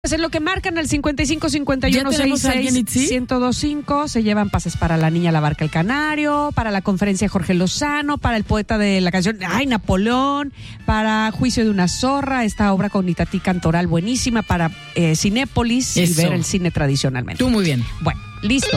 Pues en lo que marcan al 5551661025 se llevan pases para La Niña, la Barca, el Canario, para la conferencia Jorge Lozano, para el poeta de la canción Napoleón, para Juicio de una zorra, esta obra con Itatí Cantoral buenísima, para Cinépolis y ver el cine tradicionalmente. Tú muy bien. Bueno, listo.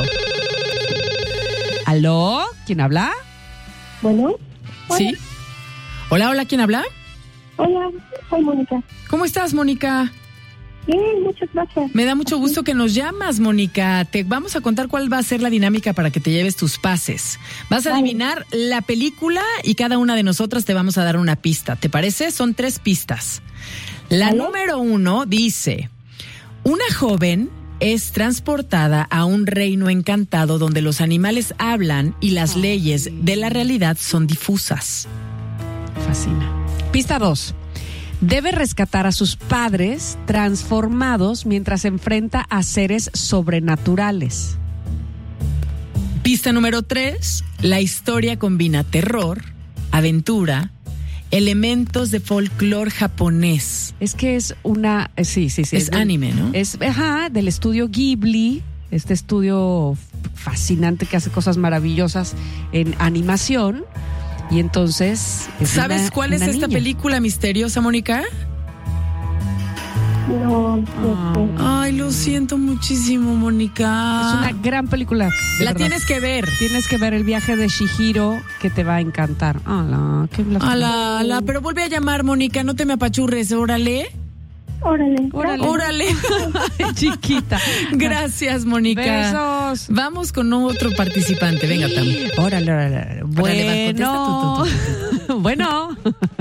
¿Aló? ¿Quién habla? Bueno. ¿Sí? Hola, ¿quién habla? Hola, soy Mónica. ¿Cómo estás, Mónica? Bien, muchas gracias. Me da mucho gusto que nos llamas, Mónica. Te vamos a contar cuál va a ser la dinámica para que te lleves tus pases. Vas a adivinar la película y cada una de nosotras te vamos a dar una pista. ¿Te parece? Son 3 pistas. La número 1 dice: una joven es transportada a un reino encantado donde los animales hablan y las leyes de la realidad son difusas. Fascina. Pista 2. Debe rescatar a sus padres transformados mientras se enfrenta a seres sobrenaturales. Pista número 3. La historia combina terror, aventura, elementos de folclore japonés. Es que es una... sí. Es anime, ¿no? Es del estudio Ghibli, este estudio fascinante que hace cosas maravillosas en animación. Y entonces... ¿Sabes cuál es esta película misteriosa, Mónica? No. Ay, lo siento muchísimo, Mónica. Es una gran película. La tienes que ver. Tienes que ver El viaje de Chihiro, que te va a encantar. Ala, pero vuelve a llamar, Mónica, no te me apachurres, órale. Órale. Chiquita. Gracias, Mónica. Besos. Vamos con otro participante. Venga, Tam. Órale. Bueno. Bueno.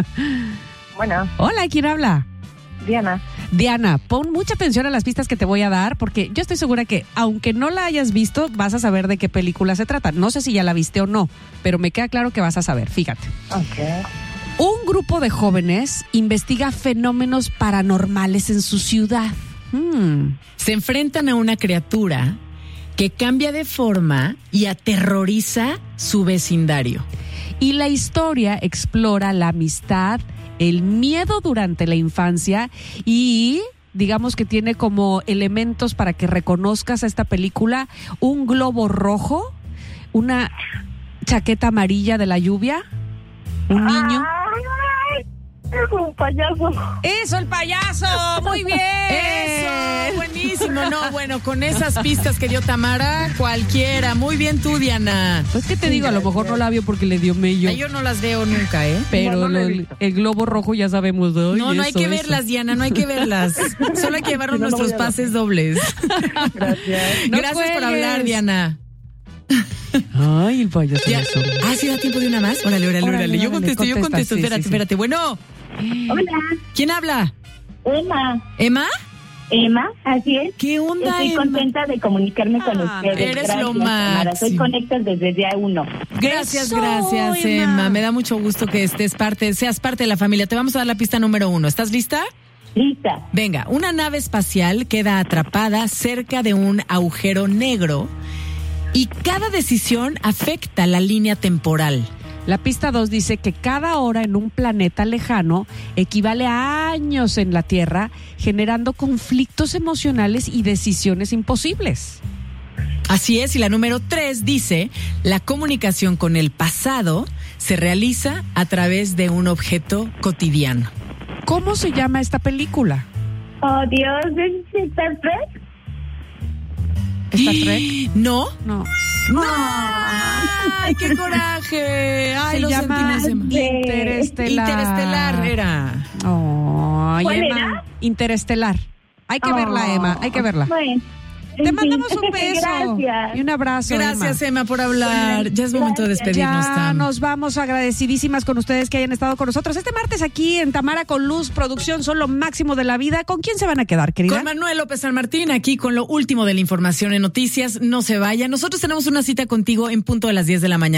Hola, ¿quién habla? Diana, pon mucha atención a las pistas que te voy a dar, porque yo estoy segura que, aunque no la hayas visto, vas a saber de qué película se trata. No sé si ya la viste o no, pero me queda claro que vas a saber. Fíjate. Okay. Un grupo de jóvenes investiga fenómenos paranormales en su ciudad. Se enfrentan a una criatura que cambia de forma y aterroriza su vecindario. Y la historia explora la amistad, el miedo durante la infancia y... digamos que tiene como elementos para que reconozcas a esta película: un globo rojo, una chaqueta amarilla de la lluvia, un niño. Es un payaso. ¡Eso, el payaso! ¡Muy bien! ¡Eso! Buenísimo. No, bueno, con esas pistas que dio Tamara, cualquiera. Muy bien tú, Diana. Pues que te digo, a lo mejor no la vio porque le dio mello. Yo no las veo nunca, ¿eh? Pero el globo rojo ya sabemos. No hay que verlas, Diana, no hay que verlas. Solo hay que llevarnos nuestros pases dobles. Gracias por hablar, Diana. Ay, el payaso. ¿Sí da tiempo de una más? Órale. Yo contesto. Espérate. Bueno. Hola. ¿Quién habla? Emma, así es. ¿Qué onda, Estoy contenta de comunicarme con ustedes. Eres gracias, lo máximo. Soy Conectas desde día 1. Gracias, Emma. Me da mucho gusto que seas parte de la familia. Te vamos a dar la pista número 1. ¿Estás lista? Lista. Venga, una nave espacial queda atrapada cerca de un agujero negro y cada decisión afecta la línea temporal. La pista 2 dice que cada hora en un planeta lejano equivale a años en la Tierra, generando conflictos emocionales y decisiones imposibles. Así es, y la número 3 dice: la comunicación con el pasado se realiza a través de un objeto cotidiano. ¿Cómo se llama esta película? Oh, Dios, ¿es Star Trek? ¿Star Trek? No. ¡Ay, qué coraje! Ay, se llama Interestelar era. ¿Cuál Emma, era? Interestelar. Hay que verla, Emma, hay que verla. Bueno. Te mandamos un beso. Gracias. Y un abrazo. Gracias, Emma, por hablar. Ya es momento de despedirnos. Ya nos vamos, agradecidísimas con ustedes que hayan estado con nosotros. Este martes aquí en Tamara con Luz Producción son lo máximo de la vida. ¿Con quién se van a quedar, querida? Con Manuel López San Martín, aquí con lo último de la información en noticias. No se vaya. Nosotros tenemos una cita contigo en punto de las 10 de la mañana.